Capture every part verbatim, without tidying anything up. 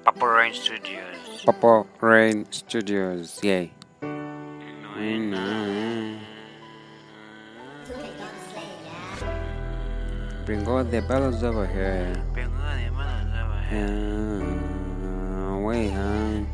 Purple Rain Studios. Purple Rain Studios, yeah. Mm-hmm. Bring all the bells over here. Bring all the brothers over here. Uh, way high.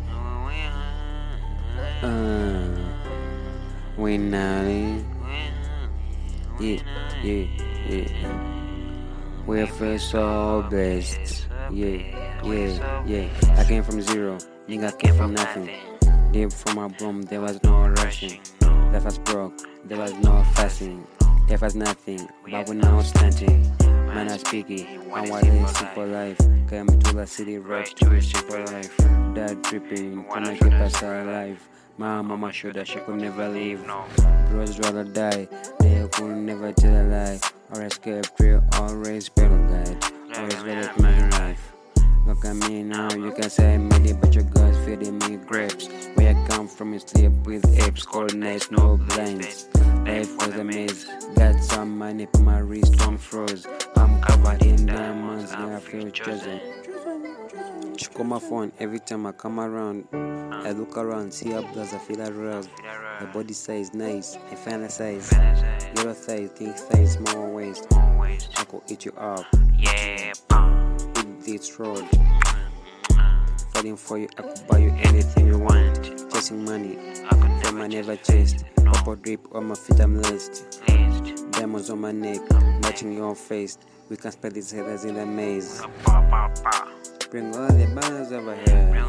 Uh, we naughty. Yeah, yeah, yeah. We feel so blessed. Yeah, yeah, yeah. I came from zero. Nigga came from nothing. Live from a broom, there was no rushing. Life was broke, there was no fasting. There was nothing, but we're now standing. Man, I speak it, I want a simple life. Came to the city, right to a simple life. Dad dripping, gonna keep us alive. My mama showed that she could never leave. Bros rather die, they could never tell a lie. Or escape through, always better guide. Always better my life. Look at me now, you can say I made it, but your God's feeding me grapes. Where I come from is sleep with apes, cold nights, no blinds. Life was a maze, got some money for my wrist on froze. I'm covered in diamonds, yeah, I feel chosen. She call my phone every time I come around. I look around, see her blouse, I feel her rug. Her body size nice, I fantasize. Yellow thighs, thick thighs, small waist. I could eat you up. Yeah, Hit this road. Fighting for you, I could buy you anything you want. Chasing money, from I never chased. Purple drip on my feet, I'm laced. Diamonds on my neck, matching your face. We can spell these headers in a maze. Bring all the banners over here.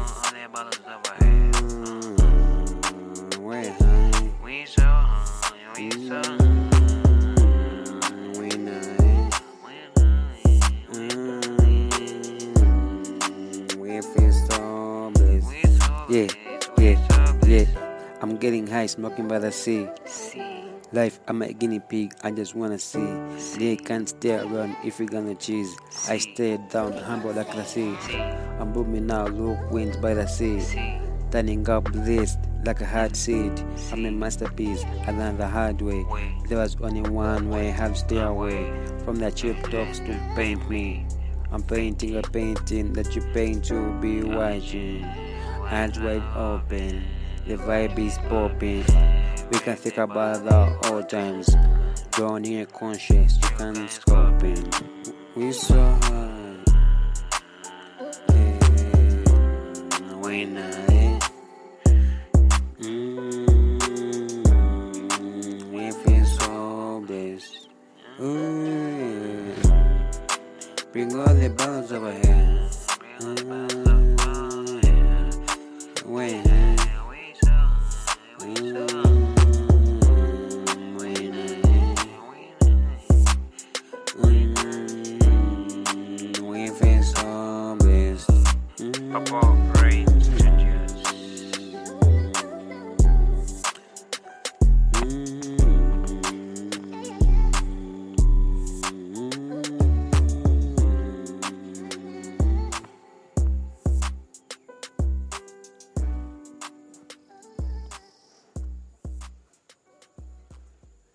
Mm, way high. We so high, we so high. Mm, we nice. Mm, we feel so blessed. Yeah, yeah, yeah. I'm getting high, smoking by the sea. Life, I'm a guinea pig, I just wanna see. They can't stay around if we're gonna cheese. I stay down, humble like the sea. I'm booming now, look winds by the sea. Turning up this like a hard seed. I'm a masterpiece, I learned the hard way. There was only one way, I have to stay away from the cheap talks to paint me. I'm painting a painting that you paint to be watching. Hands wide open, the vibe is popping. We can think about the old times. Down here conscious, you can't stop it. We so high. Yeah, we nice. Mm, we feel so blessed. Ooh, yeah. Bring all the balance over here.